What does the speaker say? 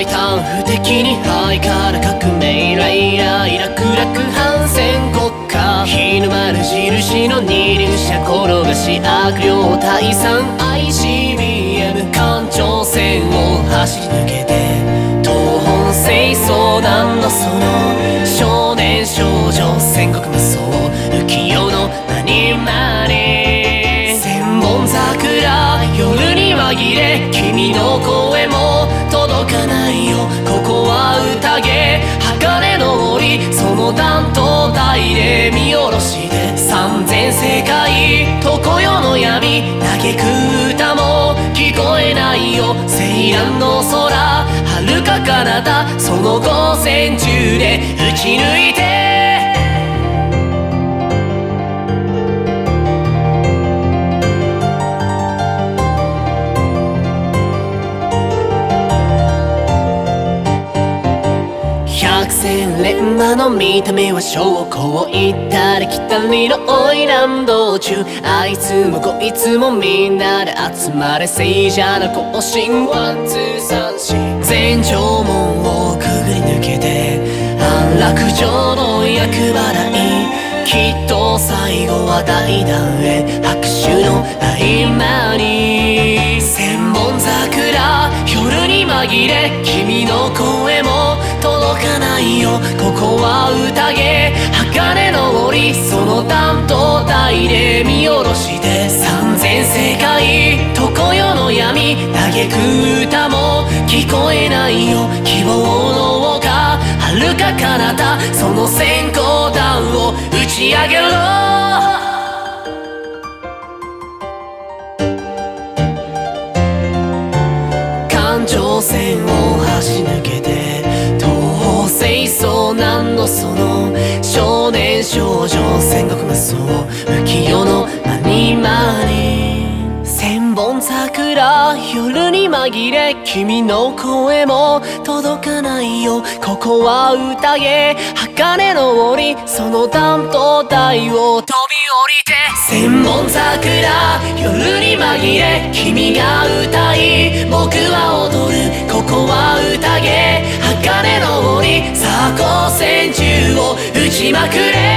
大胆不敵にハイから革命イライライ楽々反戦国家日の丸印の二輪車転がし悪霊退散 ICBM 環状線を走り抜けて東本清掃団のその少年少女戦国無双浮世の何々千本桜夜に紛れ君の声も届かないよここは宴鋼の檻その段と台で見下ろしで三千世界常世の闇嘆く歌も聞こえないよ青蘭の空遥か彼方その五線中で打ち抜いて百戦錬磨の見た目は証拠を言ったり来たりの花魁道中あいつもこいつもみんなで集まれ聖者の行進ワンツー三四全城門をくぐり抜けて安楽城の厄払いきっと最後は大団円拍手の合間に千本桜夜に紛れ君の声も届かないよここは宴鋼の檻その段と台で見下ろして三千世界常世の闇嘆く歌も聞こえないよ希望の丘遥か彼方その閃光弾を打ち上げろ環状線を走り抜けて東方清掃難のその少年少女戦国無双浮世の何々千本桜夜に紛れ君の声も届かないよここは宴鋼の檻その段と台を飛び降りて千本桜夜に紛れ君が歌い僕は踊るここは宴鋼の檻さあ光線銃を撃ちまくれ